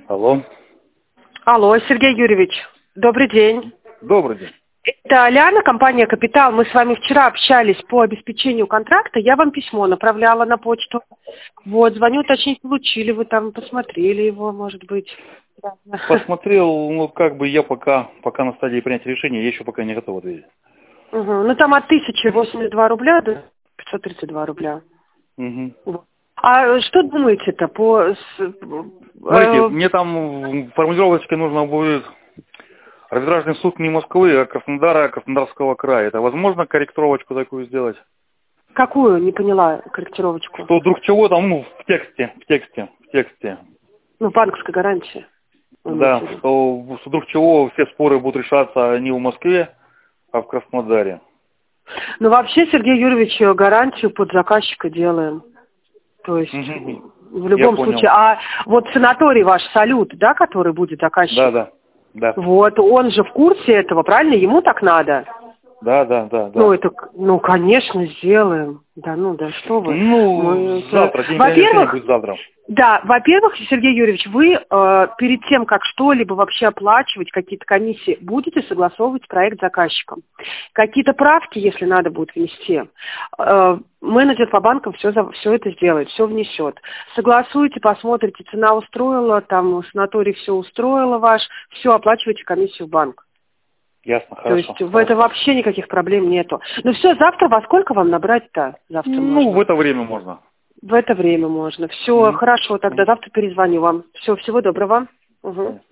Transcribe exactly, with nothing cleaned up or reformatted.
Алло. Алло, Сергей Юрьевич, добрый день. Добрый день. Это Аляна, компания «Капитал». Мы с вами вчера общались по обеспечению контракта. Я вам письмо направляла на почту. Вот, звоню уточнить, получили вы там, посмотрели его, может быть. Посмотрел, ну как бы я пока, пока на стадии принятия решения, я еще пока не готов ответить. Угу. Ну там от тысячи восемьдесят два рубля до пятьсот тридцать два рубля. Угу. Вот. А что думаете-то по... Смотрите, э... мне там формулировочкой нужно будет арбитражный суд не Москвы, а Краснодара, Краснодарского края. Это возможно корректировочку такую сделать? Какую? Не поняла корректировочку. Что вдруг чего там, ну, в тексте, в тексте, в тексте. Ну, банковская гарантия. Да, что вдруг чего все споры будут решаться не в Москве, а в Краснодаре. Ну, вообще, Сергей Юрьевич, гарантию под заказчика делаем. То есть, угу. в любом случае. А вот санаторий ваш, «Салют», да, который будет заказчик? Да, да, да. Вот, он же в курсе этого, правильно? Ему так надо? Да, да, да, да. Ну, это, ну, конечно, сделаем. Да, ну, да, что вы. Ну, Мы, завтра, день во-первых, будет завтра. Да, во-первых, Сергей Юрьевич, вы э, перед тем, как что-либо вообще оплачивать, какие-то комиссии, будете согласовывать проект с заказчиком. Какие-то правки, если надо будет внести, э, менеджер по банкам все, за, все это сделает, все внесет. Согласуете, посмотрите, цена устроила, там санаторий все устроило ваш, все, оплачиваете комиссию в банк. Ясно, То хорошо. есть хорошо. в этом вообще никаких проблем нету. Ну все, завтра во сколько вам набрать-то? Завтра ну, можно? в это время можно. В это время можно. Все, mm-hmm. хорошо, тогда завтра перезвоню вам. Все, всего доброго. Угу.